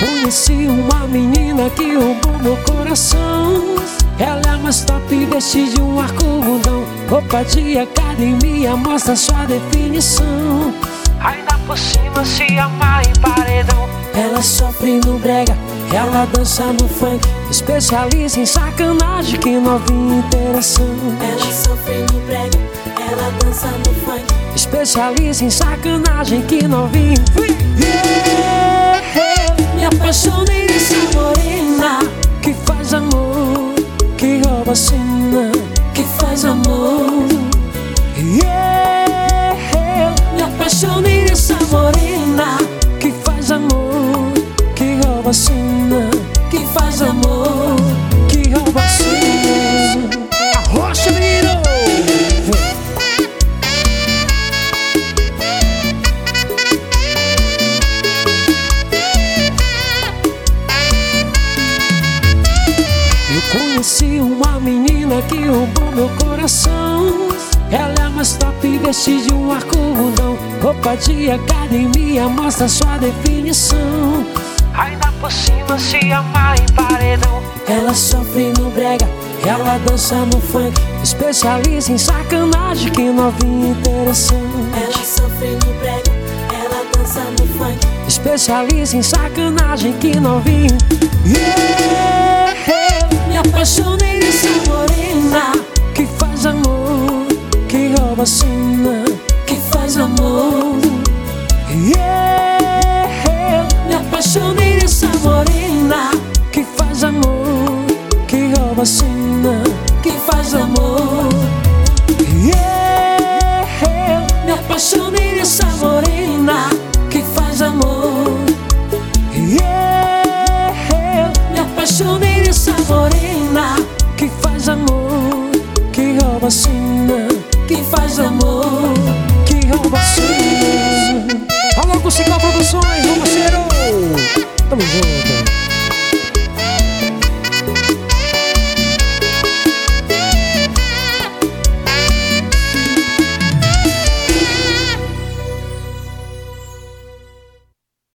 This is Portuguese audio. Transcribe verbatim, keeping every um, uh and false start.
Conheci uma menina que roubou meu coração. Ela é mais top desse de um arco-bundão. Roupa de academia mostra sua definição. Ainda por cima se amarra em paredão. Ela sofre no brega, ela dança no funk. Especialista em sacanagem, que novinha interação. Ela sofre no brega, ela dança no funk. Especialista em sacanagem, que novinha. Yeah, yeah. Me apaixonei nessa morena que faz amor, que rouba a cena, que faz amor. Yeah, yeah. Me apaixonei nessa morena que faz amor, que rouba a cena, que faz amor. que rouba a cena. Arrocha, menino! Eu conheci uma menina que roubou meu coração. Ela é mais top desse de um arco-bundão. Roupa de academia mostra sua definição. Ainda por cima se amarra em paredão. Ela sofre no brega, ela dança no funk. Especialista em sacanagem, que novinha interação. Ela sofre no brega, ela dança no funk. Especialista em sacanagem, que novinha. Yeah, yeah. Me apaixonei nessa morena que faz amor, que rouba a cena, que faz amor. yeah, yeah. Me apaixonei nessa morena que faz amor, que rouba a cena, que faz amor. yeah, yeah. Me apaixonei nessa morena que faz amor, yeah, yeah. Me apaixonei nessa morena que faz amor, que rouba a cena.